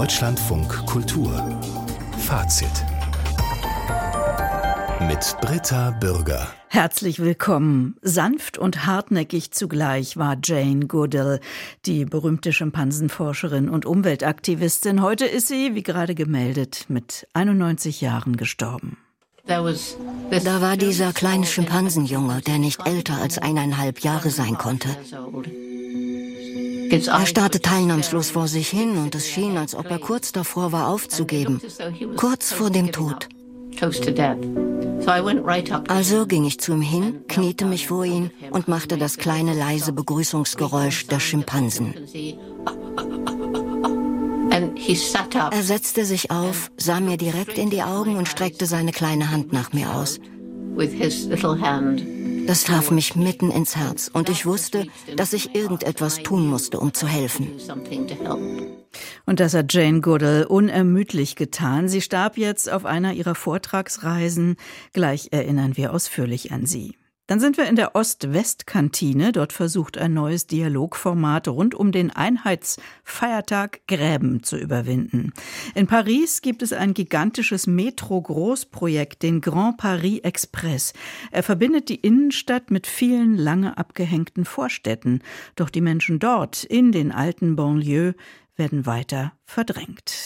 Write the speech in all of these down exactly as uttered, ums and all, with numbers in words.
Deutschlandfunk Kultur Fazit mit Britta Bürger. Herzlich willkommen. Sanft und hartnäckig zugleich war Jane Goodall, die berühmte Schimpansenforscherin und Umweltaktivistin. Heute ist sie, wie gerade gemeldet, mit einundneunzig Jahren gestorben. Da war dieser kleine Schimpansenjunge, der nicht älter als eineinhalb Jahre sein konnte. Er starrte teilnahmslos vor sich hin und es schien, als ob er kurz davor war aufzugeben. Kurz vor dem Tod. Also ging ich zu ihm hin, kniete mich vor ihn und machte das kleine leise Begrüßungsgeräusch der Schimpansen. Er setzte sich auf, sah mir direkt in die Augen und streckte seine kleine Hand nach mir aus. Das traf mich mitten ins Herz und ich wusste, dass ich irgendetwas tun musste, um zu helfen. Und das hat Jane Goodall unermüdlich getan. Sie starb jetzt auf einer ihrer Vortragsreisen. Gleich erinnern wir ausführlich an sie. Dann sind wir in der Ost-West-Kantine. Dort versucht ein neues Dialogformat rund um den Einheitsfeiertag Gräben zu überwinden. In Paris gibt es ein gigantisches Metro-Großprojekt, den Grand Paris Express. Er verbindet die Innenstadt mit vielen lange abgehängten Vorstädten. Doch die Menschen dort, in den alten Banlieues, werden weiter verdrängt.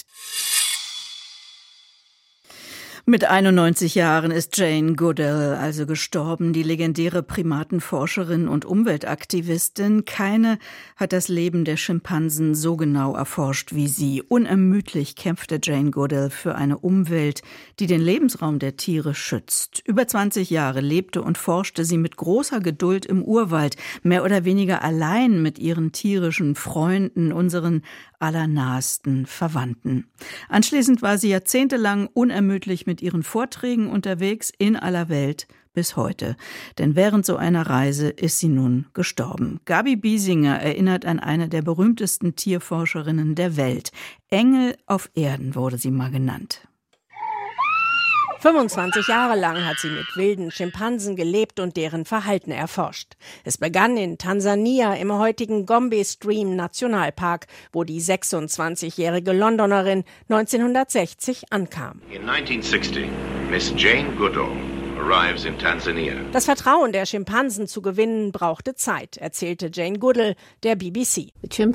Mit einundneunzig Jahren ist Jane Goodall also gestorben, die legendäre Primatenforscherin und Umweltaktivistin. Keine hat das Leben der Schimpansen so genau erforscht wie sie. Unermüdlich kämpfte Jane Goodall für eine Umwelt, die den Lebensraum der Tiere schützt. Über zwanzig Jahre lebte und forschte sie mit großer Geduld im Urwald, mehr oder weniger allein mit ihren tierischen Freunden, unseren allernahesten Verwandten. Anschließend war sie jahrzehntelang unermüdlich mit ihren Vorträgen unterwegs in aller Welt bis heute. Denn während so einer Reise ist sie nun gestorben. Gabi Biesinger erinnert an eine der berühmtesten Tierforscherinnen der Welt. Engel auf Erden wurde sie mal genannt. fünfundzwanzig Jahre lang hat sie mit wilden Schimpansen gelebt und deren Verhalten erforscht. Es begann in Tansania im heutigen Gombe Stream Nationalpark, wo die sechsundzwanzigjährige Londonerin neunzehnhundertsechzig ankam. In neunzehnhundertsechzig, Miss Jane Goodall arrives in Tanzania. Das Vertrauen der Schimpansen zu gewinnen brauchte Zeit, erzählte Jane Goodall der B B C.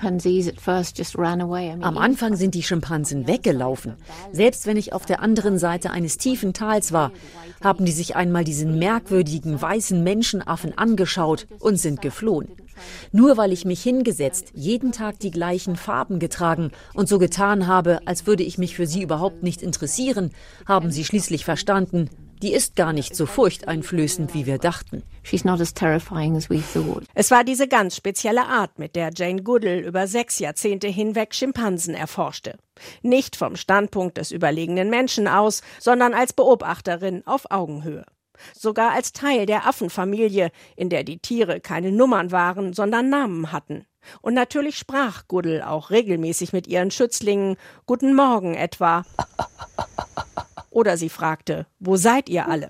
Am Anfang sind die Schimpansen weggelaufen. Selbst wenn ich auf der anderen Seite eines tiefen Tals war, haben die sich einmal diesen merkwürdigen weißen Menschenaffen angeschaut und sind geflohen. Nur weil ich mich hingesetzt, jeden Tag die gleichen Farben getragen und so getan habe, als würde ich mich für sie überhaupt nicht interessieren, haben sie schließlich verstanden, die ist gar nicht so furchteinflößend, wie wir dachten. Es war diese ganz spezielle Art, mit der Jane Goodall über sechs Jahrzehnte hinweg Schimpansen erforschte. Nicht vom Standpunkt des überlegenen Menschen aus, sondern als Beobachterin auf Augenhöhe. Sogar als Teil der Affenfamilie, in der die Tiere keine Nummern waren, sondern Namen hatten. Und natürlich sprach Goodall auch regelmäßig mit ihren Schützlingen, Guten Morgen etwa. Oder sie fragte, wo seid ihr alle?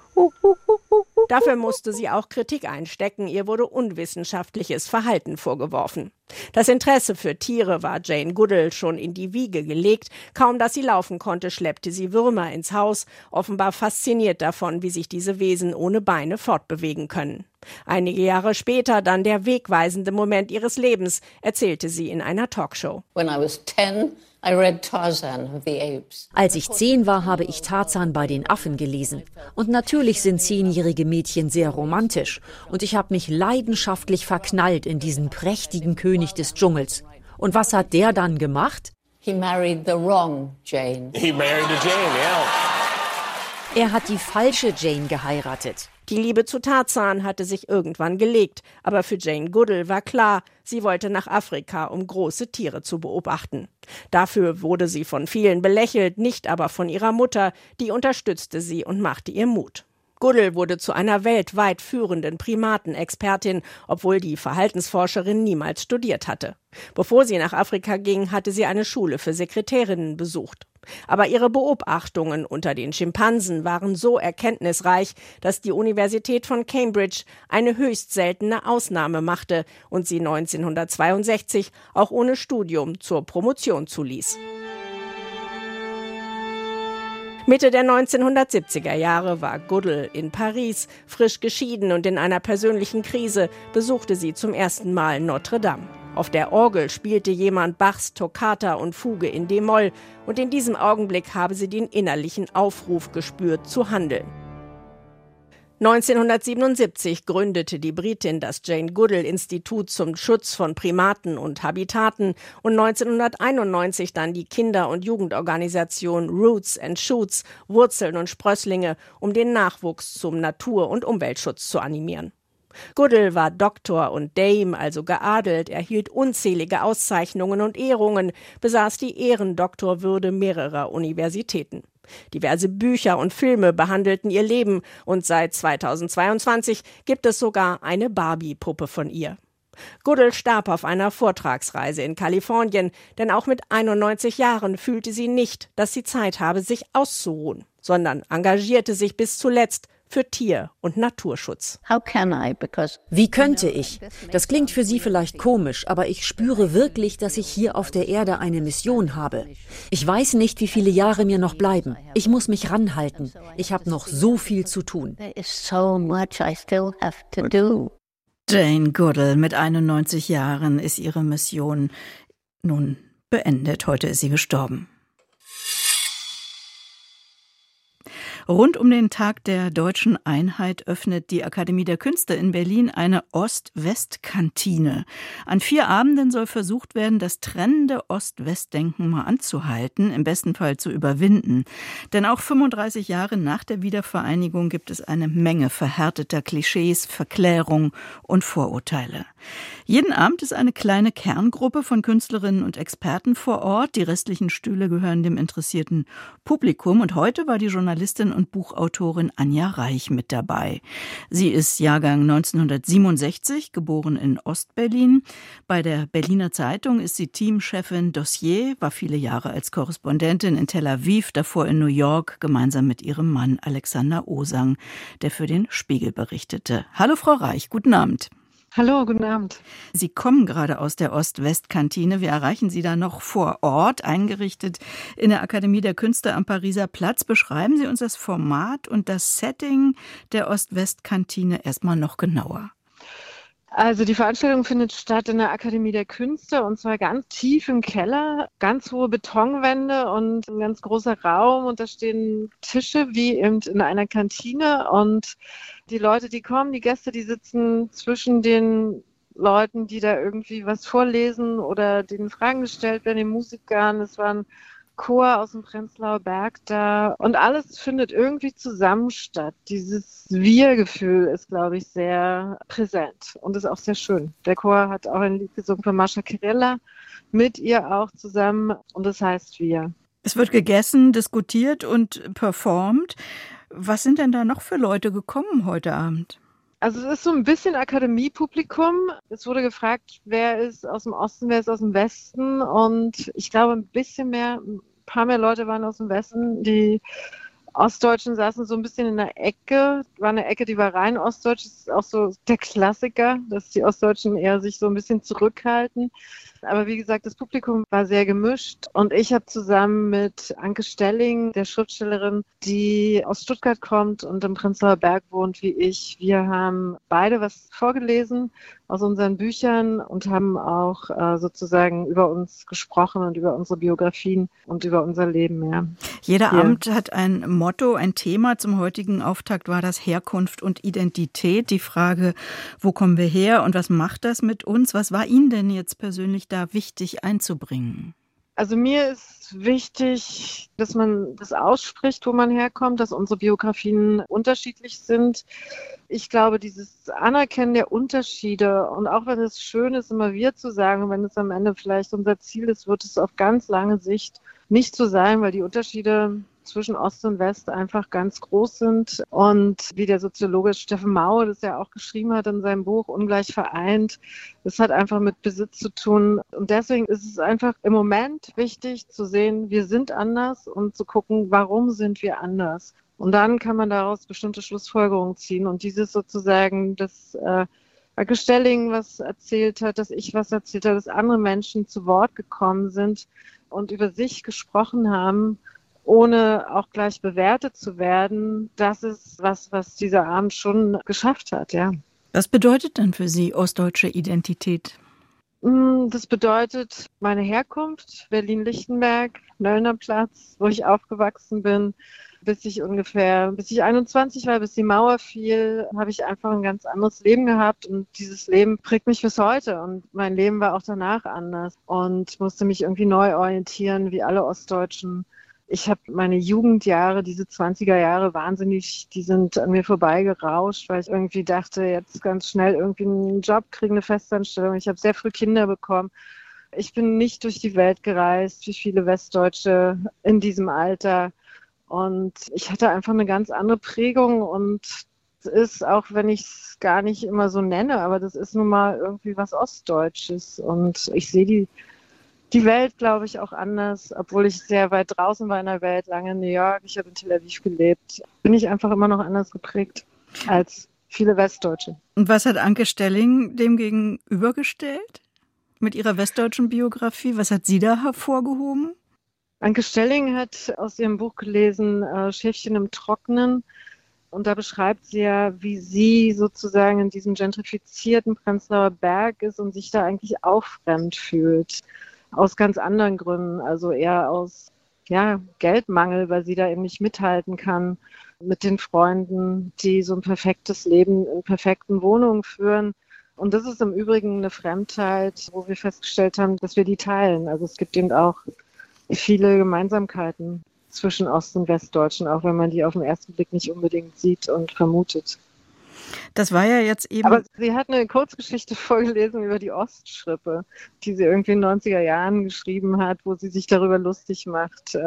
Dafür musste sie auch Kritik einstecken, ihr wurde unwissenschaftliches Verhalten vorgeworfen. Das Interesse für Tiere war Jane Goodall schon in die Wiege gelegt. Kaum dass sie laufen konnte, schleppte sie Würmer ins Haus, offenbar fasziniert davon, wie sich diese Wesen ohne Beine fortbewegen können. Einige Jahre später dann der wegweisende Moment ihres Lebens, erzählte sie in einer Talkshow. When I was ten, I read Tarzan of the Apes. Als ich zehn war, habe ich Tarzan bei den Affen gelesen. Und natürlich sind zehnjährige Mädchen sehr romantisch. Und ich habe mich leidenschaftlich verknallt in diesen prächtigen König des Dschungels. Und was hat der dann gemacht? He married the wrong Jane. He married the Jane, yeah. Er hat die falsche Jane geheiratet. Die Liebe zu Tarzan hatte sich irgendwann gelegt, aber für Jane Goodall war klar, sie wollte nach Afrika, um große Tiere zu beobachten. Dafür wurde sie von vielen belächelt, nicht aber von ihrer Mutter, die unterstützte sie und machte ihr Mut. Goodall wurde zu einer weltweit führenden Primatenexpertin, obwohl die Verhaltensforscherin niemals studiert hatte. Bevor sie nach Afrika ging, hatte sie eine Schule für Sekretärinnen besucht. Aber ihre Beobachtungen unter den Schimpansen waren so erkenntnisreich, dass die Universität von Cambridge eine höchst seltene Ausnahme machte und sie neunzehnhundertzweiundsechzig auch ohne Studium zur Promotion zuließ. Mitte der neunzehnhundertsiebziger Jahre war Goodell in Paris, frisch geschieden und in einer persönlichen Krise besuchte sie zum ersten Mal Notre Dame. Auf der Orgel spielte jemand Bachs Toccata und Fuge in d-Moll und in diesem Augenblick habe sie den innerlichen Aufruf gespürt, zu handeln. neunzehnhundertsiebenundsiebzig gründete die Britin das Jane Goodall Institut zum Schutz von Primaten und Habitaten und neunzehnhunderteinundneunzig dann die Kinder- und Jugendorganisation Roots and Shoots, Wurzeln und Sprösslinge, um den Nachwuchs zum Natur- und Umweltschutz zu animieren. Goodall war Doktor und Dame, also geadelt, erhielt unzählige Auszeichnungen und Ehrungen, besaß die Ehrendoktorwürde mehrerer Universitäten. Diverse Bücher und Filme behandelten ihr Leben und seit zweitausendzweiundzwanzig gibt es sogar eine Barbie-Puppe von ihr. Goodall starb auf einer Vortragsreise in Kalifornien, denn auch mit einundneunzig Jahren fühlte sie nicht, dass sie Zeit habe, sich auszuruhen, sondern engagierte sich bis zuletzt für Tier- und Naturschutz. Wie könnte ich? Das klingt für Sie vielleicht komisch, aber ich spüre wirklich, dass ich hier auf der Erde eine Mission habe. Ich weiß nicht, wie viele Jahre mir noch bleiben. Ich muss mich ranhalten. Ich habe noch so viel zu tun. Jane Goodall mit einundneunzig Jahren ist ihre Mission nun beendet. Heute ist sie gestorben. Rund um den Tag der Deutschen Einheit öffnet die Akademie der Künste in Berlin eine Ost-West-Kantine. An vier Abenden soll versucht werden, das trennende Ost-West-Denken mal anzuhalten, im besten Fall zu überwinden. Denn auch fünfunddreißig Jahre nach der Wiedervereinigung gibt es eine Menge verhärteter Klischees, Verklärung und Vorurteile. Jeden Abend ist eine kleine Kerngruppe von Künstlerinnen und Experten vor Ort. Die restlichen Stühle gehören dem interessierten Publikum. Und heute war die Journalistin und Buchautorin Anja Reich mit dabei. Sie ist Jahrgang neunzehnhundertsiebenundsechzig, geboren in Ostberlin. Bei der Berliner Zeitung ist sie Teamchefin Dossier, war viele Jahre als Korrespondentin in Tel Aviv, davor in New York, gemeinsam mit ihrem Mann Alexander Osang, der für den Spiegel berichtete. Hallo Frau Reich, guten Abend. Hallo, guten Abend. Sie kommen gerade aus der Ost-West-Kantine. Wir erreichen Sie da noch vor Ort, eingerichtet in der Akademie der Künste am Pariser Platz. Beschreiben Sie uns das Format und das Setting der Ost-West-Kantine erstmal noch genauer. Also die Veranstaltung findet statt in der Akademie der Künste und zwar ganz tief im Keller, ganz hohe Betonwände und ein ganz großer Raum und da stehen Tische wie eben in einer Kantine und die Leute, die kommen, die Gäste, die sitzen zwischen den Leuten, die da irgendwie was vorlesen oder denen Fragen gestellt werden, den Musikern. Es war ein Chor aus dem Prenzlauer Berg da und alles findet irgendwie zusammen statt. Dieses Wir-Gefühl ist, glaube ich, sehr präsent und ist auch sehr schön. Der Chor hat auch ein Lied gesungen von Mascha Kirella, mit ihr auch zusammen und das heißt Wir. Es wird gegessen, diskutiert und performt. Was sind denn da noch für Leute gekommen heute Abend? Also es ist so ein bisschen Akademiepublikum. Es wurde gefragt, wer ist aus dem Osten, wer ist aus dem Westen. Und ich glaube, ein bisschen mehr, ein paar mehr Leute waren aus dem Westen. Die Ostdeutschen saßen so ein bisschen in der Ecke. War eine Ecke, die war rein ostdeutsch. Das ist auch so der Klassiker, dass die Ostdeutschen eher sich so ein bisschen zurückhalten. Aber wie gesagt, das Publikum war sehr gemischt und ich habe zusammen mit Anke Stelling, der Schriftstellerin, die aus Stuttgart kommt und im Prenzlauer Berg wohnt wie ich, wir haben beide was vorgelesen aus unseren Büchern und haben auch äh, sozusagen über uns gesprochen und über unsere Biografien und über unser Leben. Ja. Jeder Hier. Abend hat ein Motto, ein Thema. Zum heutigen Auftakt war das Herkunft und Identität. Die Frage, wo kommen wir her und was macht das mit uns? Was war Ihnen denn jetzt persönlich da wichtig einzubringen? Also mir ist wichtig, dass man das ausspricht, wo man herkommt, dass unsere Biografien unterschiedlich sind. Ich glaube, dieses Anerkennen der Unterschiede und auch wenn es schön ist, immer wir zu sagen, wenn es am Ende vielleicht unser Ziel ist, wird es auf ganz lange Sicht nicht so sein, weil die Unterschiede zwischen Ost und West einfach ganz groß sind. Und wie der Soziologe Steffen Mauer das ja auch geschrieben hat in seinem Buch Ungleich vereint, das hat einfach mit Besitz zu tun. Und deswegen ist es einfach im Moment wichtig zu sehen, wir sind anders und zu gucken, warum sind wir anders. Und dann kann man daraus bestimmte Schlussfolgerungen ziehen. Und dieses sozusagen, dass äh, Anke Stelling was erzählt hat, dass ich was erzählt habe, dass andere Menschen zu Wort gekommen sind und über sich gesprochen haben, ohne auch gleich bewertet zu werden, das ist was, was dieser Abend schon geschafft hat, ja. Was bedeutet denn für Sie ostdeutsche Identität? Das bedeutet meine Herkunft, Berlin-Lichtenberg, Nöllner Platz, wo ich aufgewachsen bin. Bis ich ungefähr, bis ich einundzwanzig war, bis die Mauer fiel, habe ich einfach ein ganz anderes Leben gehabt und dieses Leben prägt mich bis heute und mein Leben war auch danach anders und musste mich irgendwie neu orientieren, wie alle Ostdeutschen. Ich habe meine Jugendjahre, diese zwanziger Jahre wahnsinnig, die sind an mir vorbeigerauscht, weil ich irgendwie dachte, jetzt ganz schnell irgendwie einen Job kriegen, eine Festanstellung. Ich habe sehr früh Kinder bekommen. Ich bin nicht durch die Welt gereist, wie viele Westdeutsche in diesem Alter. Und ich hatte einfach eine ganz andere Prägung und es ist, auch wenn ich es gar nicht immer so nenne, aber das ist nun mal irgendwie was Ostdeutsches. Und ich sehe die Die Welt, glaube ich, auch anders, obwohl ich sehr weit draußen war in der Welt, lange in New York, ich habe in Tel Aviv gelebt, bin ich einfach immer noch anders geprägt als viele Westdeutsche. Und was hat Anke Stelling dem gegenübergestellt mit ihrer westdeutschen Biografie? Was hat sie da hervorgehoben? Anke Stelling hat aus ihrem Buch gelesen, äh, Schäfchen im Trocknen. Und da beschreibt sie ja, wie sie sozusagen in diesem gentrifizierten Prenzlauer Berg ist und sich da eigentlich auch fremd fühlt. Aus ganz anderen Gründen, also eher aus ja, Geldmangel, weil sie da eben nicht mithalten kann mit den Freunden, die so ein perfektes Leben in perfekten Wohnungen führen. Und das ist im Übrigen eine Fremdheit, wo wir festgestellt haben, dass wir die teilen. Also es gibt eben auch viele Gemeinsamkeiten zwischen Ost- und Westdeutschen, auch wenn man die auf den ersten Blick nicht unbedingt sieht und vermutet. Das war ja jetzt eben... Aber sie hat eine Kurzgeschichte vorgelesen über die Ostschrippe, die sie irgendwie in den neunziger Jahren geschrieben hat, wo sie sich darüber lustig macht,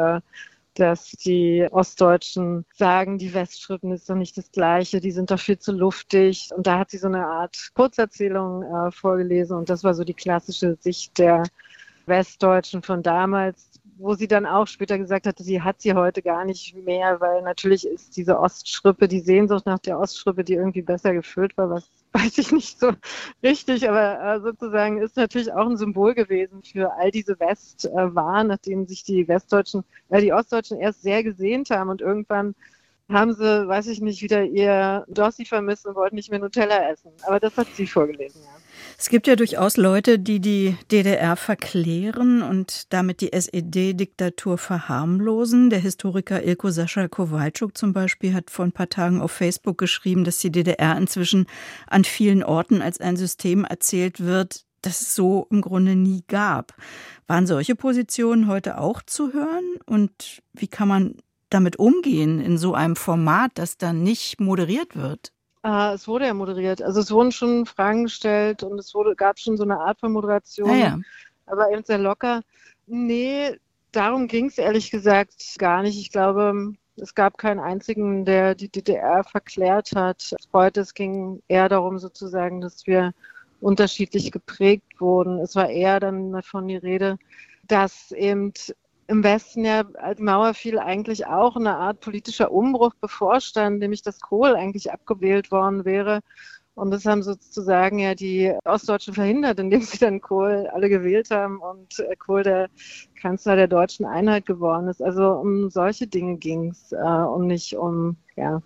dass die Ostdeutschen sagen, die Westschrippen ist doch nicht das Gleiche, die sind doch viel zu luftig. Und da hat sie so eine Art Kurzerzählung vorgelesen und das war so die klassische Sicht der Westdeutschen von damals, wo sie dann auch später gesagt hatte, sie hat sie heute gar nicht mehr, weil natürlich ist diese Ostschrippe, die Sehnsucht nach der Ostschrippe, die irgendwie besser gefüllt war, was weiß ich nicht so richtig, aber äh, sozusagen ist natürlich auch ein Symbol gewesen für all diese Westwaren, nach denen sich die Westdeutschen, weil die Ostdeutschen erst sehr gesehnt haben und irgendwann haben sie, weiß ich nicht, wieder ihr Dossi vermisst und wollten nicht mehr Nutella essen. Aber das hat sie vorgelesen, ja. Es gibt ja durchaus Leute, die die D D R verklären und damit die S E D-Diktatur verharmlosen. Der Historiker Ilko Sascha Kowalczuk zum Beispiel hat vor ein paar Tagen auf Facebook geschrieben, dass die D D R inzwischen an vielen Orten als ein System erzählt wird, das es so im Grunde nie gab. Waren solche Positionen heute auch zu hören? Und wie kann man damit umgehen in so einem Format, das dann nicht moderiert wird? Uh, es wurde ja moderiert. Also es wurden schon Fragen gestellt und es wurde, gab schon so eine Art von Moderation, ah, ja. aber eben sehr locker. Nee, darum ging es ehrlich gesagt gar nicht. Ich glaube, es gab keinen einzigen, der die D D R verklärt hat. Heute, es ging eher darum sozusagen, dass wir unterschiedlich geprägt wurden. Es war eher dann davon die Rede, dass eben im Westen ja, als die Mauer fiel, eigentlich auch eine Art politischer Umbruch bevorstand, nämlich dass Kohl eigentlich abgewählt worden wäre. Und das haben sozusagen ja die Ostdeutschen verhindert, indem sie dann Kohl alle gewählt haben und Kohl der Kanzler der deutschen Einheit geworden ist. Also um solche Dinge ging es äh, und nicht um ja,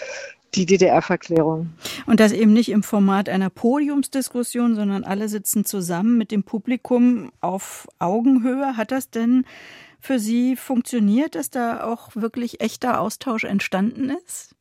die D D R-Verklärung. Und das eben nicht im Format einer Podiumsdiskussion, sondern alle sitzen zusammen mit dem Publikum auf Augenhöhe. Hat das denn für Sie funktioniert, dass da auch wirklich echter Austausch entstanden ist?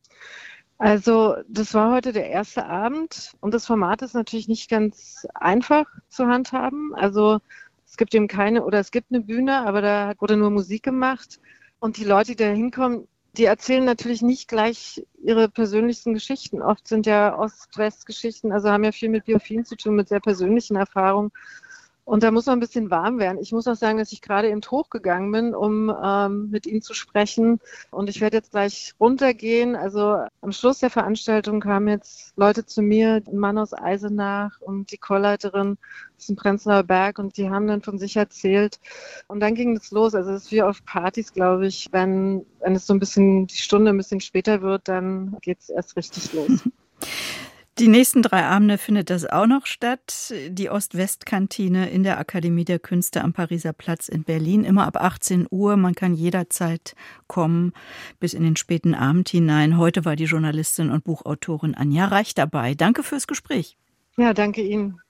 Also das war heute der erste Abend und das Format ist natürlich nicht ganz einfach zu handhaben. Also es gibt eben keine, oder es gibt eine Bühne, aber da wurde nur Musik gemacht und die Leute, die da hinkommen, die erzählen natürlich nicht gleich ihre persönlichsten Geschichten. Oft sind ja Ost-West-Geschichten, also haben ja viel mit Biografien zu tun, mit sehr persönlichen Erfahrungen. Und da muss man ein bisschen warm werden. Ich muss auch sagen, dass ich gerade eben hochgegangen bin, um ähm, mit ihnen zu sprechen. Und ich werde jetzt gleich runtergehen. Also am Schluss der Veranstaltung kamen jetzt Leute zu mir, ein Mann aus Eisenach und die Chorleiterin aus dem Prenzlauer Berg. Und die haben dann von sich erzählt. Und dann ging es los. Also es ist wie auf Partys, glaube ich. Wenn, wenn es so ein bisschen, die Stunde ein bisschen später wird, dann geht es erst richtig los. Die nächsten drei Abende findet das auch noch statt. Die Ost-West-Kantine in der Akademie der Künste am Pariser Platz in Berlin. Immer ab achtzehn Uhr. Man kann jederzeit kommen, bis in den späten Abend hinein. Heute war die Journalistin und Buchautorin Anja Reich dabei. Danke fürs Gespräch. Ja, danke Ihnen.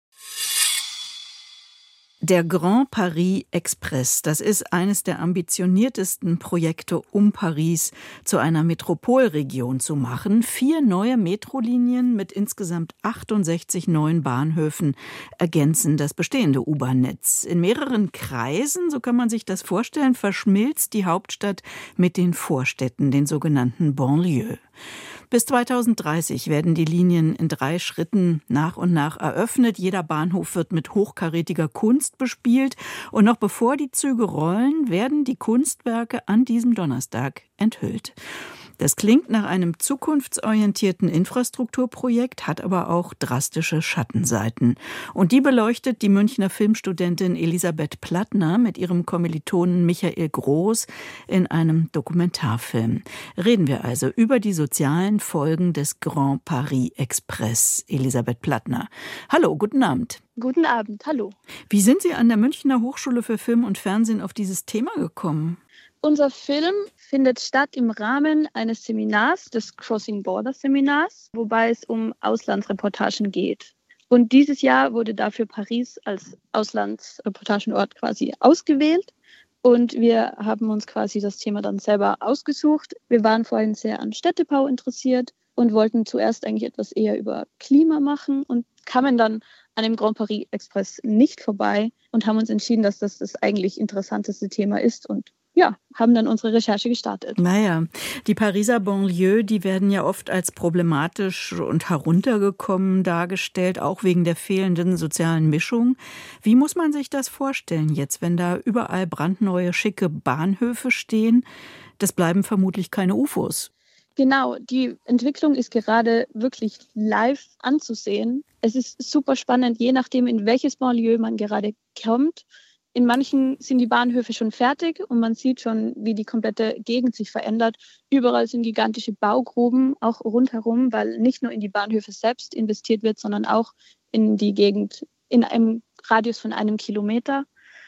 Der Grand Paris Express, das ist eines der ambitioniertesten Projekte, um Paris zu einer Metropolregion zu machen. Vier neue Metrolinien mit insgesamt achtundsechzig neuen Bahnhöfen ergänzen das bestehende U-Bahn-Netz. In mehreren Kreisen, so kann man sich das vorstellen, verschmilzt die Hauptstadt mit den Vorstädten, den sogenannten Banlieues. Bis zweitausenddreißig werden die Linien in drei Schritten nach und nach eröffnet. Jeder Bahnhof wird mit hochkarätiger Kunst bespielt. Und noch bevor die Züge rollen, werden die Kunstwerke an diesem Donnerstag enthüllt. Das klingt nach einem zukunftsorientierten Infrastrukturprojekt, hat aber auch drastische Schattenseiten. Und die beleuchtet die Münchner Filmstudentin Elisabeth Plattner mit ihrem Kommilitonen Michael Groß in einem Dokumentarfilm. Reden wir also über die sozialen Folgen des Grand Paris Express. Elisabeth Plattner. Hallo, guten Abend. Guten Abend, hallo. Wie sind Sie an der Münchner Hochschule für Film und Fernsehen auf dieses Thema gekommen? Unser Film findet statt im Rahmen eines Seminars, des Crossing Border Seminars, wobei es um Auslandsreportagen geht. Und dieses Jahr wurde dafür Paris als Auslandsreportagenort quasi ausgewählt. Und wir haben uns quasi das Thema dann selber ausgesucht. Wir waren vorhin sehr an Städtebau interessiert und wollten zuerst eigentlich etwas eher über Klima machen und kamen dann an dem Grand Paris Express nicht vorbei und haben uns entschieden, dass das das eigentlich interessanteste Thema ist und ja, haben dann unsere Recherche gestartet. Naja, die Pariser Banlieues, die werden ja oft als problematisch und heruntergekommen dargestellt, auch wegen der fehlenden sozialen Mischung. Wie muss man sich das vorstellen jetzt, wenn da überall brandneue, schicke Bahnhöfe stehen? Das bleiben vermutlich keine U F Os. Genau, die Entwicklung ist gerade wirklich live anzusehen. Es ist super spannend, je nachdem, in welches Banlieue man gerade kommt. In manchen sind die Bahnhöfe schon fertig und man sieht schon, wie die komplette Gegend sich verändert. Überall sind gigantische Baugruben, auch rundherum, weil nicht nur in die Bahnhöfe selbst investiert wird, sondern auch in die Gegend in einem Radius von einem Kilometer.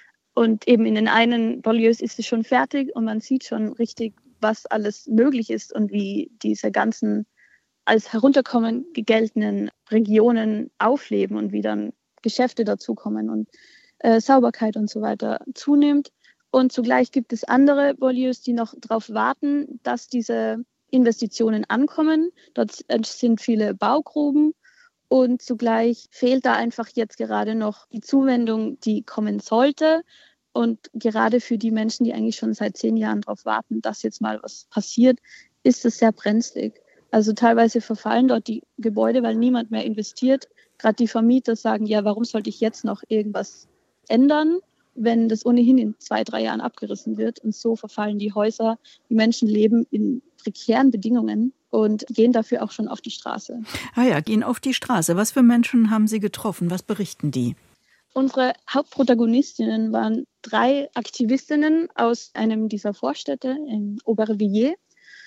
Und eben in den einen Banlieues ist es schon fertig und man sieht schon richtig, was alles möglich ist und wie diese ganzen als herunterkommen geltenden Regionen aufleben und wie dann Geschäfte dazukommen und Äh, Sauberkeit und so weiter zunimmt. Und zugleich gibt es andere Banlieues, die noch darauf warten, dass diese Investitionen ankommen. Dort sind viele Baugruben und zugleich fehlt da einfach jetzt gerade noch die Zuwendung, die kommen sollte. Und gerade für die Menschen, die eigentlich schon seit zehn Jahren darauf warten, dass jetzt mal was passiert, ist es sehr brenzlig. Also teilweise verfallen dort die Gebäude, weil niemand mehr investiert. Gerade die Vermieter sagen, ja, warum sollte ich jetzt noch irgendwas ändern, wenn das ohnehin in zwei, drei Jahren abgerissen wird. Und so verfallen die Häuser. Die Menschen leben in prekären Bedingungen und gehen dafür auch schon auf die Straße. Ah ja, gehen auf die Straße. Was für Menschen haben Sie getroffen? Was berichten die? Unsere Hauptprotagonistinnen waren drei Aktivistinnen aus einem dieser Vorstädte in Aubervilliers.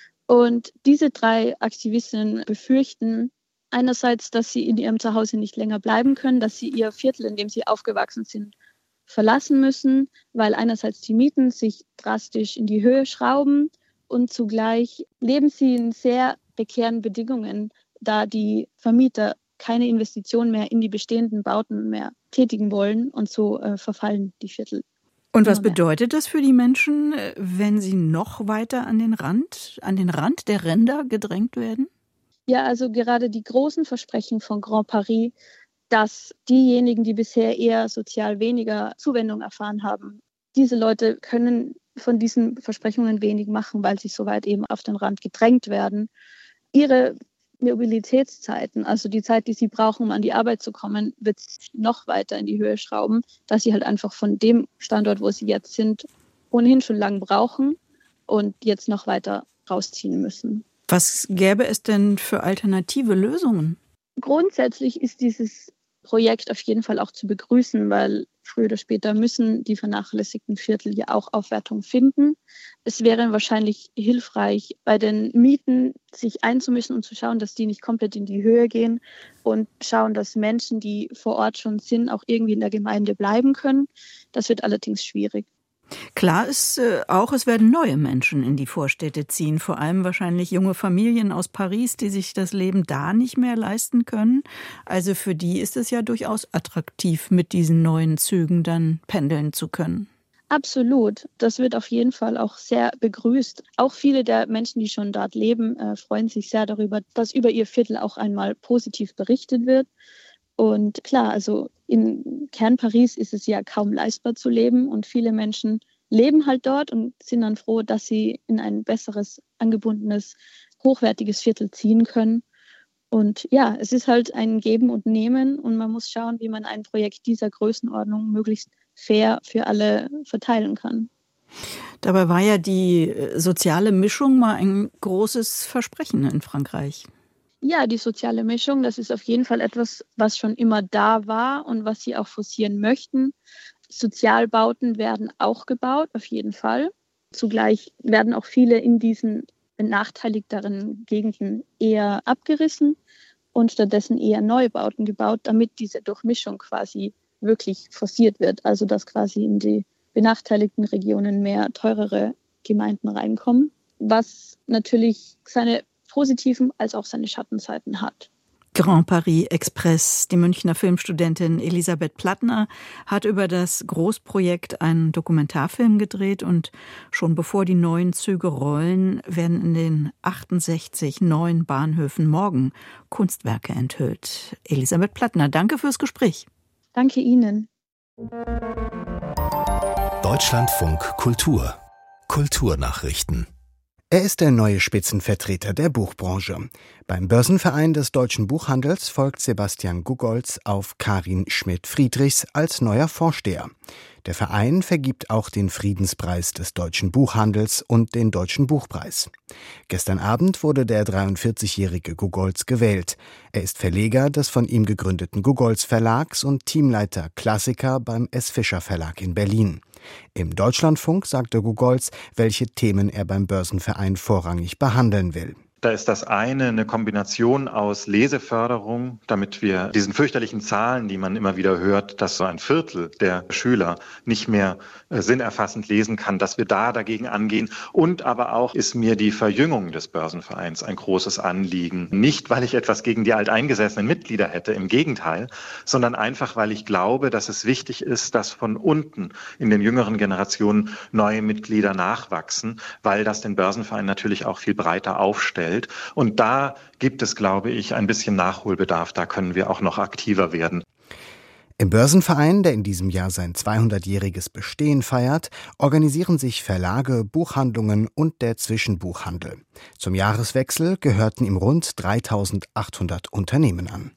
Und diese drei Aktivistinnen befürchten einerseits, dass sie in ihrem Zuhause nicht länger bleiben können, dass sie ihr Viertel, in dem sie aufgewachsen sind, verlassen müssen, weil einerseits die Mieten sich drastisch in die Höhe schrauben und zugleich leben sie in sehr prekären Bedingungen, da die Vermieter keine Investitionen mehr in die bestehenden Bauten mehr tätigen wollen und so äh, verfallen die Viertel. Und was bedeutet das für die Menschen, wenn sie noch weiter an den Rand, an den Rand der Ränder gedrängt werden? Ja, also gerade die großen Versprechen von Grand Paris, dass diejenigen, die bisher eher sozial weniger Zuwendung erfahren haben, diese Leute können von diesen Versprechungen wenig machen, weil sie so weit eben auf den Rand gedrängt werden. Ihre Mobilitätszeiten, also die Zeit, die sie brauchen, um an die Arbeit zu kommen, wird noch weiter in die Höhe schrauben, dass sie halt einfach von dem Standort, wo sie jetzt sind, ohnehin schon lang brauchen und jetzt noch weiter rausziehen müssen. Was gäbe es denn für alternative Lösungen? Grundsätzlich ist dieses Projekt auf jeden Fall auch zu begrüßen, weil früher oder später müssen die vernachlässigten Viertel ja auch Aufwertung finden. Es wäre wahrscheinlich hilfreich, bei den Mieten sich einzumischen und zu schauen, dass die nicht komplett in die Höhe gehen und schauen, dass Menschen, die vor Ort schon sind, auch irgendwie in der Gemeinde bleiben können. Das wird allerdings schwierig. Klar ist äh, auch, es werden neue Menschen in die Vorstädte ziehen, vor allem wahrscheinlich junge Familien aus Paris, die sich das Leben da nicht mehr leisten können. Also für die ist es ja durchaus attraktiv, mit diesen neuen Zügen dann pendeln zu können. Absolut. Das wird auf jeden Fall auch sehr begrüßt. Auch viele der Menschen, die schon dort leben, äh, freuen sich sehr darüber, dass über ihr Viertel auch einmal positiv berichtet wird. Und klar, also in Kern Paris ist es ja kaum leistbar zu leben und viele Menschen leben halt dort und sind dann froh, dass sie in ein besseres, angebundenes, hochwertiges Viertel ziehen können. Und ja, es ist halt ein Geben und Nehmen und man muss schauen, wie man ein Projekt dieser Größenordnung möglichst fair für alle verteilen kann. Dabei war ja die soziale Mischung mal ein großes Versprechen in Frankreich. Ja, die soziale Mischung, das ist auf jeden Fall etwas, was schon immer da war und was sie auch forcieren möchten. Sozialbauten werden auch gebaut, auf jeden Fall. Zugleich werden auch viele in diesen benachteiligteren Gegenden eher abgerissen und stattdessen eher Neubauten gebaut, damit diese Durchmischung quasi wirklich forciert wird. Also dass quasi in die benachteiligten Regionen mehr teurere Gemeinden reinkommen, was natürlich seine positiven als auch seine Schattenseiten hat. Grand Paris Express. Die Münchner Filmstudentin Elisabeth Plattner hat über das Großprojekt einen Dokumentarfilm gedreht und schon bevor die neuen Züge rollen, werden in den achtundsechzig neuen Bahnhöfen morgen Kunstwerke enthüllt. Elisabeth Plattner, danke fürs Gespräch. Danke Ihnen. Deutschlandfunk Kultur. Kulturnachrichten. Er ist der neue Spitzenvertreter der Buchbranche. Beim Börsenverein des deutschen Buchhandels folgt Sebastian Gugolz auf Karin Schmidt-Friedrichs als neuer Vorsteher. Der Verein vergibt auch den Friedenspreis des deutschen Buchhandels und den Deutschen Buchpreis. Gestern Abend wurde der dreiundvierzigjährige Gugolz gewählt. Er ist Verleger des von ihm gegründeten Gugolz Verlags und Teamleiter Klassiker beim S. Fischer Verlag in Berlin. Im Deutschlandfunk sagte Gugolz, welche Themen er beim Börsenverein vorrangig behandeln will. Da ist das eine eine Kombination aus Leseförderung, damit wir diesen fürchterlichen Zahlen, die man immer wieder hört, dass so ein Viertel der Schüler nicht mehr äh, sinnerfassend lesen kann, dass wir da dagegen angehen. Und aber auch ist mir die Verjüngung des Börsenvereins ein großes Anliegen. Nicht, weil ich etwas gegen die alteingesessenen Mitglieder hätte, im Gegenteil, sondern einfach, weil ich glaube, dass es wichtig ist, dass von unten in den jüngeren Generationen neue Mitglieder nachwachsen, weil das den Börsenverein natürlich auch viel breiter aufstellt. Und da gibt es, glaube ich, ein bisschen Nachholbedarf. Da können wir auch noch aktiver werden. Im Börsenverein, der in diesem Jahr sein zweihundertjähriges Bestehen feiert, organisieren sich Verlage, Buchhandlungen und der Zwischenbuchhandel. Zum Jahreswechsel gehörten ihm rund dreitausendachthundert Unternehmen an.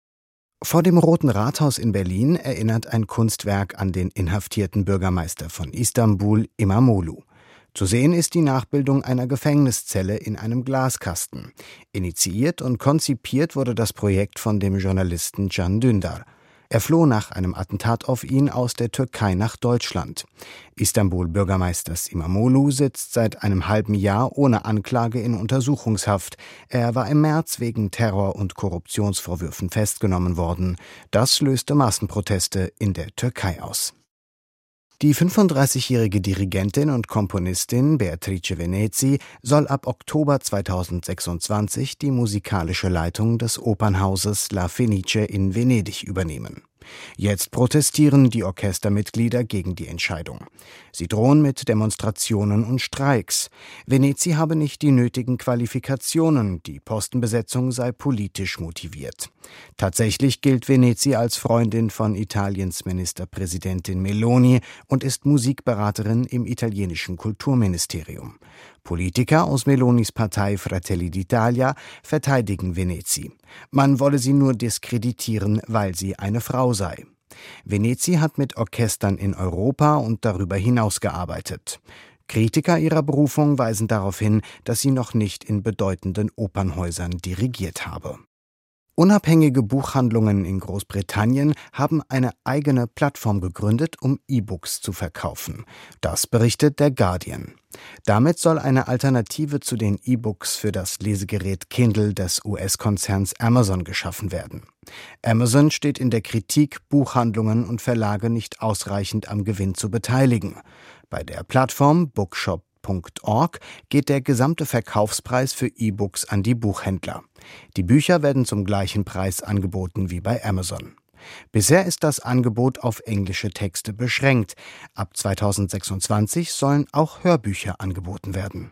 Vor dem Roten Rathaus in Berlin erinnert ein Kunstwerk an den inhaftierten Bürgermeister von Istanbul, İmamoğlu. Zu sehen ist die Nachbildung einer Gefängniszelle in einem Glaskasten. Initiiert und konzipiert wurde das Projekt von dem Journalisten Can Dündar. Er floh nach einem Attentat auf ihn aus der Türkei nach Deutschland. Istanbul-Bürgermeisters İmamoğlu sitzt seit einem halben Jahr ohne Anklage in Untersuchungshaft. Er war im März wegen Terror- und Korruptionsvorwürfen festgenommen worden. Das löste Massenproteste in der Türkei aus. Die fünfunddreißigjährige Dirigentin und Komponistin Beatrice Venezi soll ab Oktober zweitausendsechsundzwanzig die musikalische Leitung des Opernhauses La Fenice in Venedig übernehmen. Jetzt protestieren die Orchestermitglieder gegen die Entscheidung. Sie drohen mit Demonstrationen und Streiks. Venezi habe nicht die nötigen Qualifikationen, die Postenbesetzung sei politisch motiviert. Tatsächlich gilt Venezi als Freundin von Italiens Ministerpräsidentin Meloni und ist Musikberaterin im italienischen Kulturministerium. Politiker aus Melonis Partei Fratelli d'Italia verteidigen Venezi. Man wolle sie nur diskreditieren, weil sie eine Frau sei. Venezi hat mit Orchestern in Europa und darüber hinaus gearbeitet. Kritiker ihrer Berufung weisen darauf hin, dass sie noch nicht in bedeutenden Opernhäusern dirigiert habe. Unabhängige Buchhandlungen in Großbritannien haben eine eigene Plattform gegründet, um E-Books zu verkaufen. Das berichtet der Guardian. Damit soll eine Alternative zu den E-Books für das Lesegerät Kindle des U S-Konzerns Amazon geschaffen werden. Amazon steht in der Kritik, Buchhandlungen und Verlage nicht ausreichend am Gewinn zu beteiligen. Bei der Plattform bookshop punkt org geht der gesamte Verkaufspreis für E-Books an die Buchhändler. Die Bücher werden zum gleichen Preis angeboten wie bei Amazon. Bisher ist das Angebot auf englische Texte beschränkt. Ab zweitausendsechsundzwanzig sollen auch Hörbücher angeboten werden.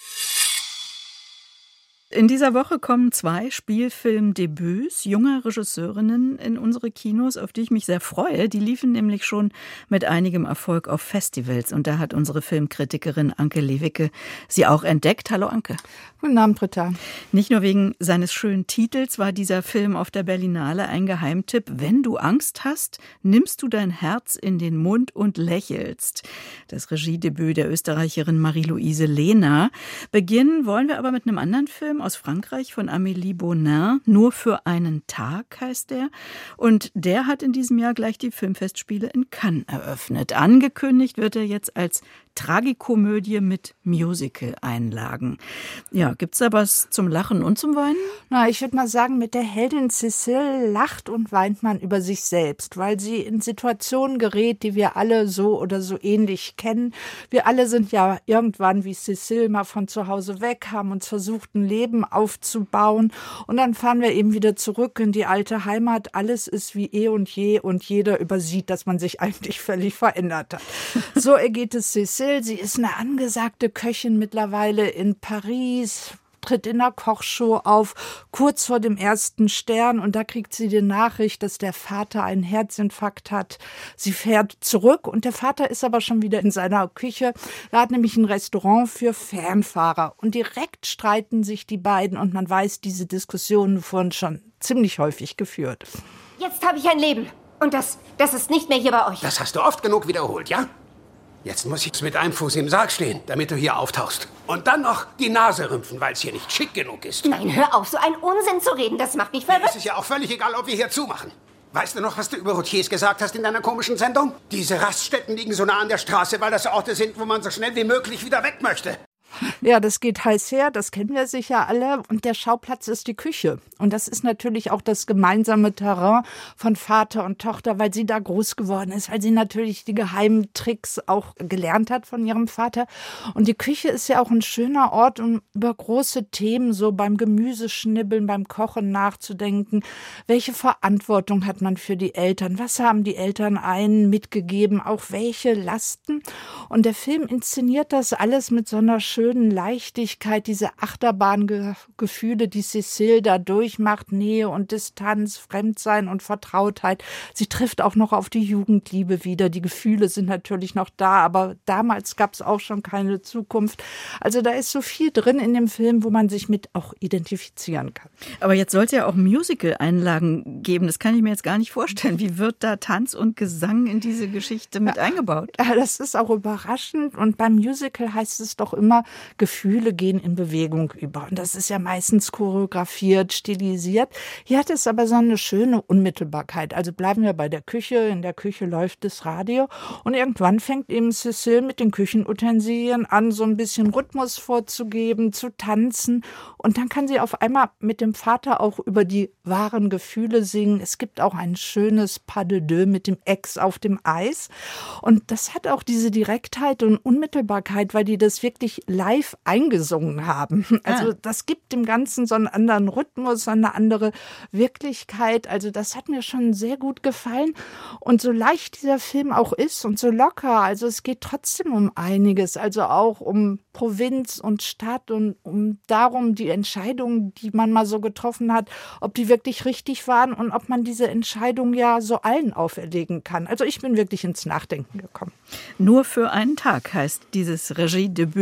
In dieser Woche kommen zwei Spielfilmdebüts junger Regisseurinnen in unsere Kinos, auf die ich mich sehr freue. Die liefen nämlich schon mit einigem Erfolg auf Festivals. Und da hat unsere Filmkritikerin Anke Lewicke sie auch entdeckt. Hallo Anke. Guten Abend, Britta. Nicht nur wegen seines schönen Titels war dieser Film auf der Berlinale ein Geheimtipp. Wenn du Angst hast, nimmst du dein Herz in den Mund und lächelst. Das Regiedebüt der Österreicherin Marie-Louise Lehner. Beginnen wollen wir aber mit einem anderen Film aus Frankreich von Amélie Bonin. Nur für einen Tag heißt der. Und der hat in diesem Jahr gleich die Filmfestspiele in Cannes eröffnet. Angekündigt wird er jetzt als Tragikomödie mit Musical-Einlagen. Ja, gibt's da was zum Lachen und zum Weinen? Na, ich würde mal sagen, mit der Heldin Cécile lacht und weint man über sich selbst, weil sie in Situationen gerät, die wir alle so oder so ähnlich kennen. Wir alle sind ja irgendwann wie Cécile mal von zu Hause weg, haben uns versucht, ein Leben aufzubauen und dann fahren wir eben wieder zurück in die alte Heimat. Alles ist wie eh und je und jeder übersieht, dass man sich eigentlich völlig verändert hat. So ergeht es Cécile. Sie ist eine angesagte Köchin mittlerweile in Paris, tritt in der Kochshow auf, kurz vor dem ersten Stern und da kriegt sie die Nachricht, dass der Vater einen Herzinfarkt hat. Sie fährt zurück und der Vater ist aber schon wieder in seiner Küche. Er hat nämlich ein Restaurant für Fernfahrer und direkt streiten sich die beiden und man weiß, diese Diskussionen wurden schon ziemlich häufig geführt. Jetzt habe ich ein Leben und das, das ist nicht mehr hier bei euch. Das hast du oft genug wiederholt, ja? Jetzt muss ich mit einem Fuß im Sarg stehen, damit du hier auftauchst. Und dann noch die Nase rümpfen, weil es hier nicht schick genug ist. Nein, hör auf, so einen Unsinn zu reden. Das macht mich verrückt. Es ist ja auch völlig egal, ob wir hier zumachen. Weißt du noch, was du über Routiers gesagt hast in deiner komischen Sendung? Diese Raststätten liegen so nah an der Straße, weil das Orte sind, wo man so schnell wie möglich wieder weg möchte. Ja, das geht heiß her, das kennen wir sicher alle. Und der Schauplatz ist die Küche. Und das ist natürlich auch das gemeinsame Terrain von Vater und Tochter, weil sie da groß geworden ist, weil sie natürlich die geheimen Tricks auch gelernt hat von ihrem Vater. Und die Küche ist ja auch ein schöner Ort, um über große Themen so beim Gemüseschnibbeln, beim Kochen nachzudenken. Welche Verantwortung hat man für die Eltern? Was haben die Eltern einen mitgegeben? Auch welche Lasten? Und der Film inszeniert das alles mit so einer schönen Leichtigkeit, diese Achterbahngefühle, die Cécile da durchmacht, Nähe und Distanz, Fremdsein und Vertrautheit. Sie trifft auch noch auf die Jugendliebe wieder. Die Gefühle sind natürlich noch da, aber damals gab es auch schon keine Zukunft. Also da ist so viel drin in dem Film, wo man sich mit auch identifizieren kann. Aber jetzt sollte ja auch Musical-Einlagen geben. Das kann ich mir jetzt gar nicht vorstellen. Wie wird da Tanz und Gesang in diese Geschichte mit eingebaut? Ja, das ist auch überraschend. Und beim Musical heißt es doch immer, Gefühle gehen in Bewegung über. Und das ist ja meistens choreografiert, stilisiert. Hier hat es aber so eine schöne Unmittelbarkeit. Also bleiben wir bei der Küche. In der Küche läuft das Radio. Und irgendwann fängt eben Cécile mit den Küchenutensilien an, so ein bisschen Rhythmus vorzugeben, zu tanzen. Und dann kann sie auf einmal mit dem Vater auch über die wahren Gefühle singen. Es gibt auch ein schönes Pas de deux mit dem Ex auf dem Eis. Und das hat auch diese Direktheit und Unmittelbarkeit, weil die das wirklich live eingesungen haben. Also das gibt dem Ganzen so einen anderen Rhythmus, so eine andere Wirklichkeit. Also das hat mir schon sehr gut gefallen. Und so leicht dieser Film auch ist und so locker, also es geht trotzdem um einiges. Also auch um Provinz und Stadt und um darum, die Entscheidungen, die man mal so getroffen hat, ob die wirklich richtig waren und ob man diese Entscheidung ja so allen auferlegen kann. Also ich bin wirklich ins Nachdenken gekommen. Nur für einen Tag heißt dieses Regiedebüt aus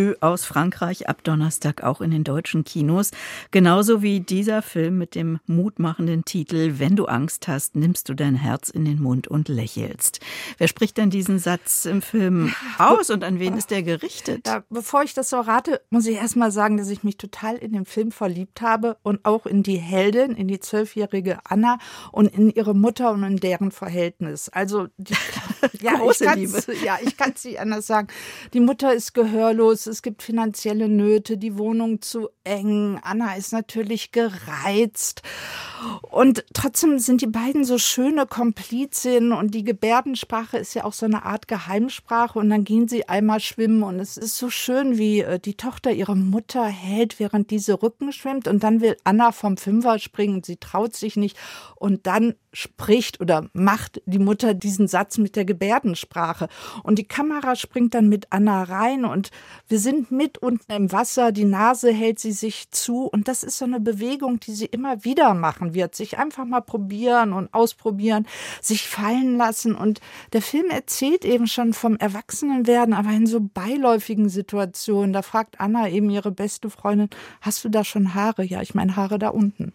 Frankreich, ab Donnerstag auch in den deutschen Kinos. Genauso wie dieser Film mit dem mutmachenden Titel »Wenn du Angst hast, nimmst du dein Herz in den Mund und lächelst«. Wer spricht denn diesen Satz im Film aus und an wen ist der gerichtet? Ja, bevor ich das so rate, muss ich erst mal sagen, dass ich mich total in den Film verliebt habe und auch in die Heldin, in die zwölfjährige Anna und in ihre Mutter und in deren Verhältnis. Also die, ja, große ich Liebe. Ja, ich kann es nicht anders sagen. Die Mutter ist gehörlos, es gibt finanzielle Nöte, die Wohnung zu eng. Anna ist natürlich gereizt. Und trotzdem sind die beiden so schöne Komplizinnen und die Gebärdensprache ist ja auch so eine Art Geheimsprache und dann gehen sie einmal schwimmen und es ist so schön, wie die Tochter ihre Mutter hält, während diese Rücken schwimmt und dann will Anna vom Fünfer springen und sie traut sich nicht und dann spricht oder macht die Mutter diesen Satz mit der Gebärdensprache und die Kamera springt dann mit Anna rein und wir sind mit unten im Wasser, die Nase hält sie sich zu und das ist so eine Bewegung, die sie immer wieder machen wird, sich einfach mal probieren und ausprobieren, sich fallen lassen und der Film erzählt eben schon vom Erwachsenenwerden, aber in so beiläufigen Situationen, da fragt Anna eben ihre beste Freundin, hast du da schon Haare? Ja, ich meine Haare da unten.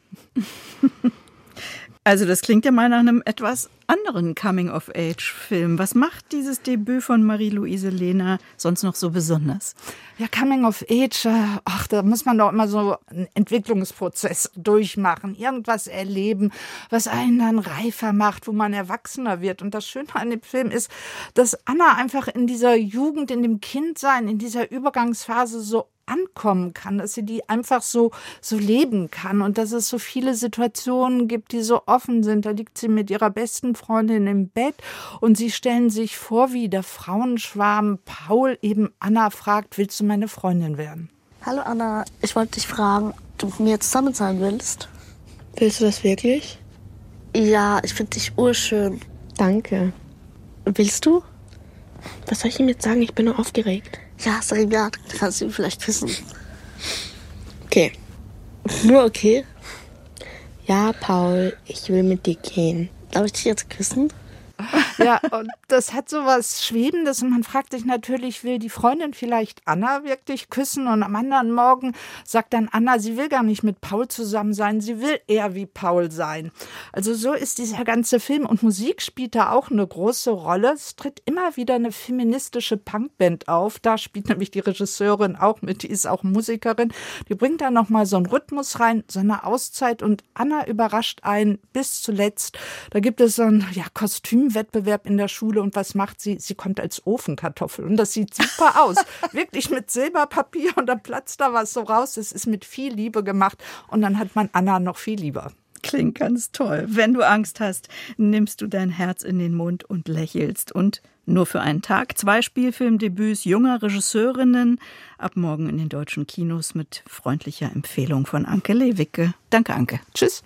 Also das klingt ja mal nach einem etwas anderen Coming-of-Age-Film. Was macht dieses Debüt von Marie-Louise Lehner sonst noch so besonders? Ja, Coming-of-Age, ach, da muss man doch immer so einen Entwicklungsprozess durchmachen, irgendwas erleben, was einen dann reifer macht, wo man erwachsener wird. Und das Schöne an dem Film ist, dass Anna einfach in dieser Jugend, in dem Kindsein, in dieser Übergangsphase so ankommen kann, dass sie die einfach so, so leben kann und dass es so viele Situationen gibt, die so offen sind. Da liegt sie mit ihrer besten Freundin im Bett und sie stellen sich vor, wie der Frauenschwarm Paul eben Anna fragt, willst du meine Freundin werden? Hallo Anna, ich wollte dich fragen, ob du mit mir zusammen sein willst. Willst du das wirklich? Ja, ich finde dich urschön. Danke. Willst du? Was soll ich ihm jetzt sagen? Ich bin nur aufgeregt. Ja, sag ihm ja, du kannst ihn vielleicht küssen. Okay. Nur okay? Ja, Paul, ich will mit dir gehen. Darf ich dich jetzt küssen? Ja, und das hat so was Schwebendes und man fragt sich natürlich, will die Freundin vielleicht Anna wirklich küssen? Und am anderen Morgen sagt dann Anna, sie will gar nicht mit Paul zusammen sein, sie will eher wie Paul sein. Also so ist dieser ganze Film und Musik spielt da auch eine große Rolle. Es tritt immer wieder eine feministische Punkband auf, da spielt nämlich die Regisseurin auch mit, die ist auch Musikerin. Die bringt da nochmal so einen Rhythmus rein, so eine Auszeit und Anna überrascht einen bis zuletzt. Da gibt es so ein ja, Kostüm Wettbewerb in der Schule und was macht sie? Sie kommt als Ofenkartoffel und das sieht super aus. Wirklich mit Silberpapier und dann platzt da was so raus. Das ist mit viel Liebe gemacht und dann hat man Anna noch viel lieber. Klingt ganz toll. Wenn du Angst hast, nimmst du dein Herz in den Mund und lächelst. Und nur für einen Tag zwei Spielfilmdebüts junger Regisseurinnen. Ab morgen in den deutschen Kinos mit freundlicher Empfehlung von Anke Lewicke. Danke, Anke. Tschüss.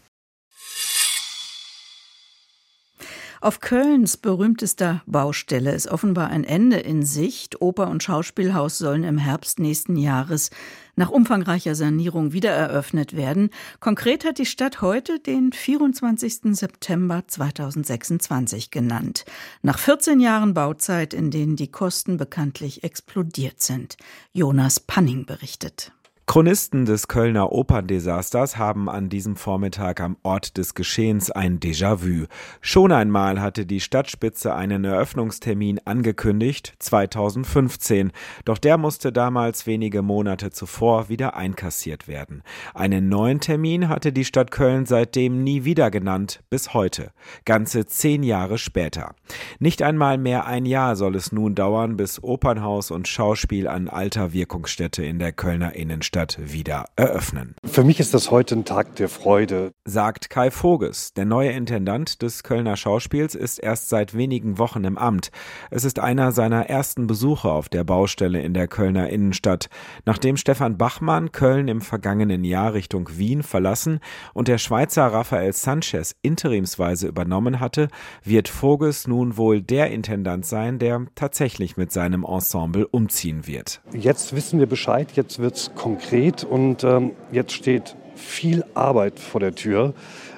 Auf Kölns berühmtester Baustelle ist offenbar ein Ende in Sicht. Oper und Schauspielhaus sollen im Herbst nächsten Jahres nach umfangreicher Sanierung wieder eröffnet werden. Konkret hat die Stadt heute den vierundzwanzigsten September zweitausendsechsundzwanzig genannt. Nach vierzehn Jahren Bauzeit, in denen die Kosten bekanntlich explodiert sind. Jonas Panning berichtet. Chronisten des Kölner Operndesasters haben an diesem Vormittag am Ort des Geschehens ein Déjà-vu. Schon einmal hatte die Stadtspitze einen Eröffnungstermin angekündigt, zweitausendfünfzehn. Doch der musste damals wenige Monate zuvor wieder einkassiert werden. Einen neuen Termin hatte die Stadt Köln seitdem nie wieder genannt, bis heute. Ganze zehn Jahre später. Nicht einmal mehr ein Jahr soll es nun dauern, bis Opernhaus und Schauspiel an alter Wirkungsstätte in der Kölner Innenstadt wieder eröffnen. Für mich ist das heute ein Tag der Freude, sagt Kai Voges. Der neue Intendant des Kölner Schauspiels ist erst seit wenigen Wochen im Amt. Es ist einer seiner ersten Besuche auf der Baustelle in der Kölner Innenstadt. Nachdem Stefan Bachmann Köln im vergangenen Jahr Richtung Wien verlassen und der Schweizer Rafael Sanchez interimsweise übernommen hatte, wird Voges nun wohl der Intendant sein, der tatsächlich mit seinem Ensemble umziehen wird. Jetzt wissen wir Bescheid, jetzt wird's konkret und ähm, jetzt steht viel Arbeit vor der Tür.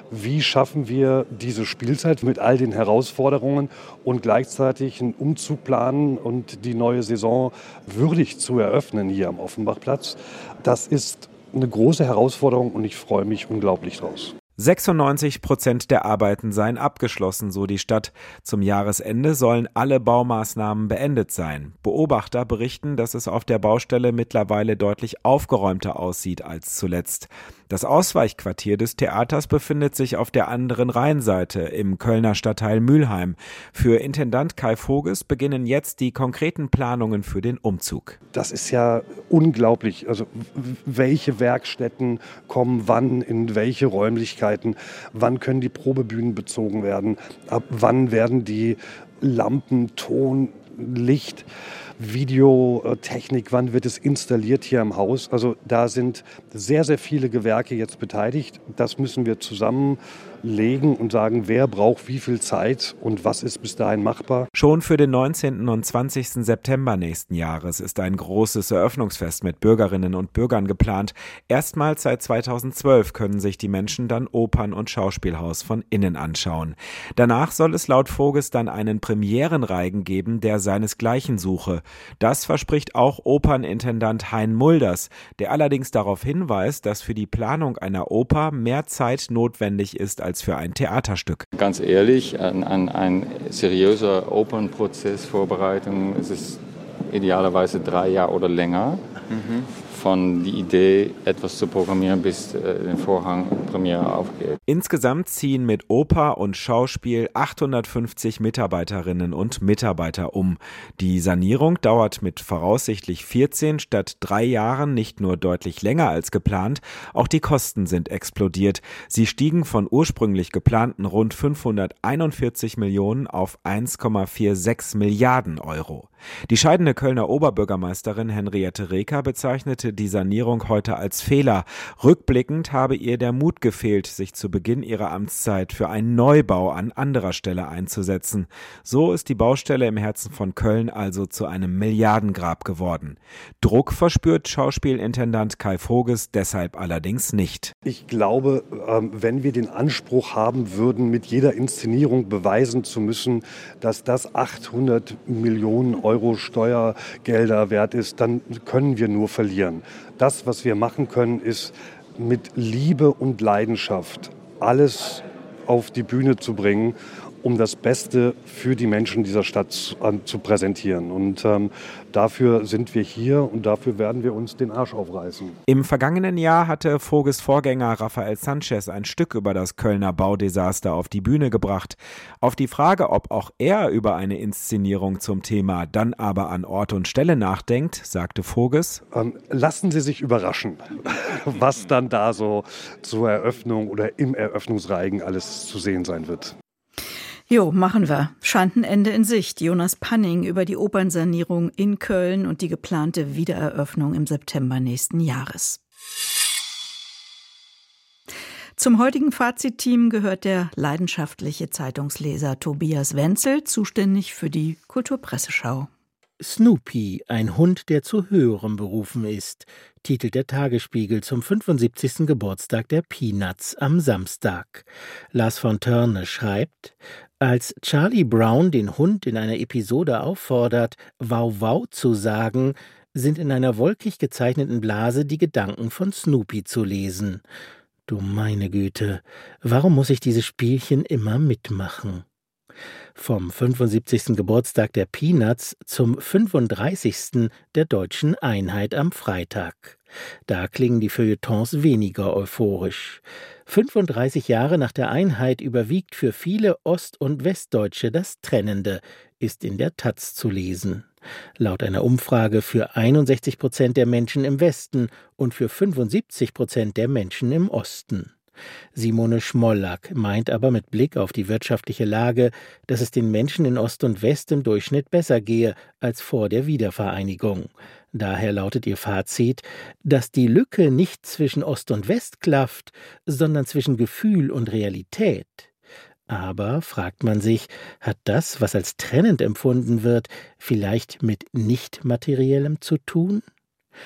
Wie schaffen wir diese Spielzeit mit all den Herausforderungen und gleichzeitig einen Umzug planen und die neue Saison würdig zu eröffnen hier am Offenbachplatz? Das ist eine große Herausforderung und ich freue mich unglaublich draus. sechsundneunzig Prozent der Arbeiten seien abgeschlossen, so die Stadt. Zum Jahresende sollen alle Baumaßnahmen beendet sein. Beobachter berichten, dass es auf der Baustelle mittlerweile deutlich aufgeräumter aussieht als zuletzt. Das Ausweichquartier des Theaters befindet sich auf der anderen Rheinseite im Kölner Stadtteil Mülheim. Für Intendant Kai Voges beginnen jetzt die konkreten Planungen für den Umzug. Das ist ja unglaublich. Also welche Werkstätten kommen wann in welche Räumlichkeiten? Wann können die Probebühnen bezogen werden? Ab wann werden die Lampen, Ton, Licht, Videotechnik, wann wird es installiert hier im Haus? Also da sind sehr, sehr viele Gewerke jetzt beteiligt. Das müssen wir zusammenlegen und sagen, wer braucht wie viel Zeit und was ist bis dahin machbar. Schon für den neunzehnten und zwanzigsten September nächsten Jahres ist ein großes Eröffnungsfest mit Bürgerinnen und Bürgern geplant. Erstmals seit zweitausendzwölf können sich die Menschen dann Opern- und Schauspielhaus von innen anschauen. Danach soll es laut Voges dann einen Premierenreigen geben, der seinesgleichen suche. Das verspricht auch Opernintendant Hein Mulders, der allerdings darauf hinweist, dass für die Planung einer Oper mehr Zeit notwendig ist als für ein Theaterstück. Ganz ehrlich, an, an ein seriöser Opernprozess, Vorbereitung, ist es idealerweise drei Jahre oder länger. Mhm. Von die Idee, etwas zu programmieren, bis äh, der Vorhang Premiere aufgeht. Insgesamt ziehen mit Oper und Schauspiel achthundertfünfzig Mitarbeiterinnen und Mitarbeiter um. Die Sanierung dauert mit voraussichtlich vierzehn statt drei Jahren nicht nur deutlich länger als geplant, auch die Kosten sind explodiert. Sie stiegen von ursprünglich geplanten rund fünfhunderteinundvierzig Millionen auf eins Komma sechsundvierzig Milliarden Euro. Die scheidende Kölner Oberbürgermeisterin Henriette Reker bezeichnete die Sanierung heute als Fehler. Rückblickend habe ihr der Mut gefehlt, sich zu Beginn ihrer Amtszeit für einen Neubau an anderer Stelle einzusetzen. So ist die Baustelle im Herzen von Köln also zu einem Milliardengrab geworden. Druck verspürt Schauspielintendant Kai Voges deshalb allerdings nicht. Ich glaube, wenn wir den Anspruch haben würden, mit jeder Inszenierung beweisen zu müssen, dass das achthundert Millionen Euro Steuergelder wert ist, dann können wir nur verlieren. Das, was wir machen können, ist mit Liebe und Leidenschaft alles auf die Bühne zu bringen, um das Beste für die Menschen dieser Stadt zu, an, zu präsentieren. Und ähm, dafür sind wir hier und dafür werden wir uns den Arsch aufreißen. Im vergangenen Jahr hatte Voges Vorgänger Rafael Sanchez ein Stück über das Kölner Baudesaster auf die Bühne gebracht. Auf die Frage, ob auch er über eine Inszenierung zum Thema dann aber an Ort und Stelle nachdenkt, sagte Voges: ähm, Lassen Sie sich überraschen, was dann da so zur Eröffnung oder im Eröffnungsreigen alles zu sehen sein wird. Jo, machen wir. Schandenende in Sicht. Jonas Panning über die Opernsanierung in Köln und die geplante Wiedereröffnung im September nächsten Jahres. Zum heutigen Fazitteam gehört der leidenschaftliche Zeitungsleser Tobias Wenzel, zuständig für die Kulturpresseschau. Snoopy, ein Hund, der zu Höherem berufen ist, titelt der Tagesspiegel zum fünfundsiebzigsten Geburtstag der Peanuts am Samstag. Lars von Törne schreibt: Als Charlie Brown den Hund in einer Episode auffordert, Wow Wow zu sagen, sind in einer wolkig gezeichneten Blase die Gedanken von Snoopy zu lesen. Du meine Güte, warum muss ich dieses Spielchen immer mitmachen? Vom fünfundsiebzigsten Geburtstag der Peanuts zum fünfunddreißigsten der Deutschen Einheit am Freitag. Da klingen die Feuilletons weniger euphorisch. fünfunddreißig Jahre nach der Einheit überwiegt für viele Ost- und Westdeutsche das Trennende, ist in der Taz zu lesen. Laut einer Umfrage für einundsechzig Prozent der Menschen im Westen und für fünfundsiebzig Prozent der Menschen im Osten. Simone Schmollack meint aber mit Blick auf die wirtschaftliche Lage, dass es den Menschen in Ost und West im Durchschnitt besser gehe als vor der Wiedervereinigung. Daher lautet ihr Fazit, dass die Lücke nicht zwischen Ost und West klafft, sondern zwischen Gefühl und Realität. Aber, fragt man sich, hat das, was als trennend empfunden wird, vielleicht mit Nicht-Materiellem zu tun?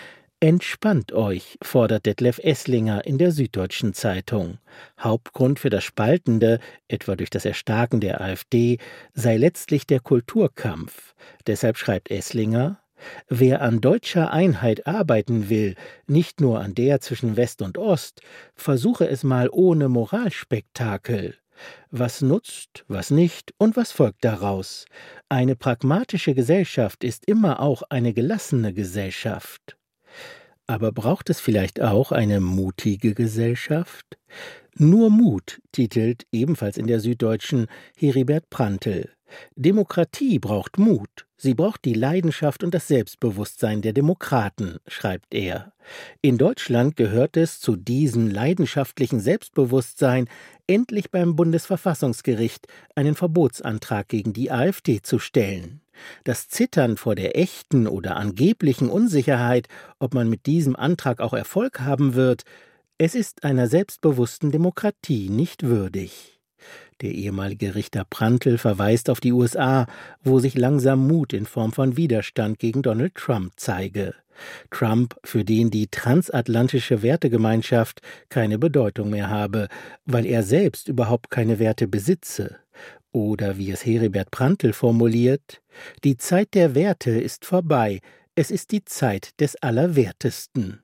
Entspannt euch, fordert Detlef Esslinger in der Süddeutschen Zeitung. Hauptgrund für das Spaltende, etwa durch das Erstarken der AfD, sei letztlich der Kulturkampf. Deshalb schreibt Esslinger: Wer an deutscher Einheit arbeiten will, nicht nur an der zwischen West und Ost, versuche es mal ohne Moralspektakel. Was nutzt, was nicht und was folgt daraus? Eine pragmatische Gesellschaft ist immer auch eine gelassene Gesellschaft. Aber braucht es vielleicht auch eine mutige Gesellschaft? Nur Mut, titelt ebenfalls in der Süddeutschen Heribert Prantl. Demokratie braucht Mut. Sie braucht die Leidenschaft und das Selbstbewusstsein der Demokraten, schreibt er. In Deutschland gehört es zu diesem leidenschaftlichen Selbstbewusstsein, endlich beim Bundesverfassungsgericht einen Verbotsantrag gegen die AfD zu stellen. Das Zittern vor der echten oder angeblichen Unsicherheit, ob man mit diesem Antrag auch Erfolg haben wird, es ist einer selbstbewussten Demokratie nicht würdig. Der ehemalige Richter Prantl verweist auf die U S A, wo sich langsam Mut in Form von Widerstand gegen Donald Trump zeige. Trump, für den die transatlantische Wertegemeinschaft keine Bedeutung mehr habe, weil er selbst überhaupt keine Werte besitze. Oder wie es Heribert Prantl formuliert: Die Zeit der Werte ist vorbei, es ist die Zeit des Allerwertesten.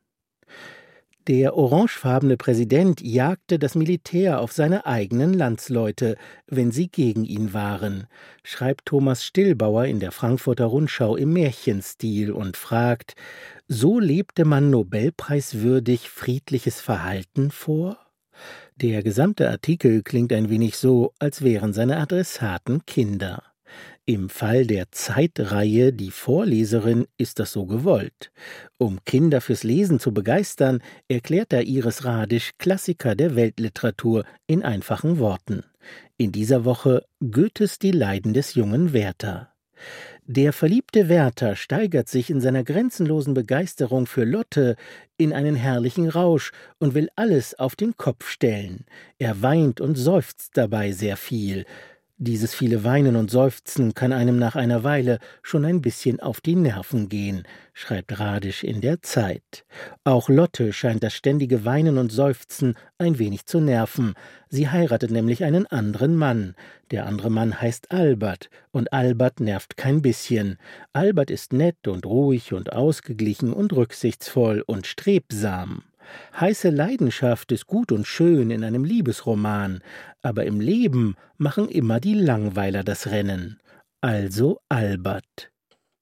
Der orangefarbene Präsident jagte das Militär auf seine eigenen Landsleute, wenn sie gegen ihn waren, schreibt Thomas Stillbauer in der Frankfurter Rundschau im Märchenstil und fragt: So lebte man nobelpreiswürdig friedliches Verhalten vor? Der gesamte Artikel klingt ein wenig so, als wären seine Adressaten Kinder. Im Fall der Zeitreihe Die Vorleserin ist das so gewollt. Um Kinder fürs Lesen zu begeistern, erklärt da Iris Radisch Klassiker der Weltliteratur in einfachen Worten. In dieser Woche Goethes Die Leiden des jungen Werther. Der verliebte Werther steigert sich in seiner grenzenlosen Begeisterung für Lotte in einen herrlichen Rausch und will alles auf den Kopf stellen. Er weint und seufzt dabei sehr viel. Dieses viele Weinen und Seufzen kann einem nach einer Weile schon ein bisschen auf die Nerven gehen, schreibt Radisch in der Zeit. Auch Lotte scheint das ständige Weinen und Seufzen ein wenig zu nerven. Sie heiratet nämlich einen anderen Mann. Der andere Mann heißt Albert und Albert nervt kein bisschen. Albert ist nett und ruhig und ausgeglichen und rücksichtsvoll und strebsam. Heiße Leidenschaft ist gut und schön in einem Liebesroman, aber im Leben machen immer die Langweiler das Rennen. Also Albert.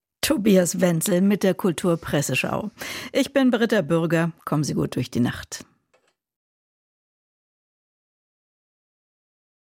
Tobias Wenzel mit der Kulturpresseschau. Ich bin Britta Bürger. Kommen Sie gut durch die Nacht.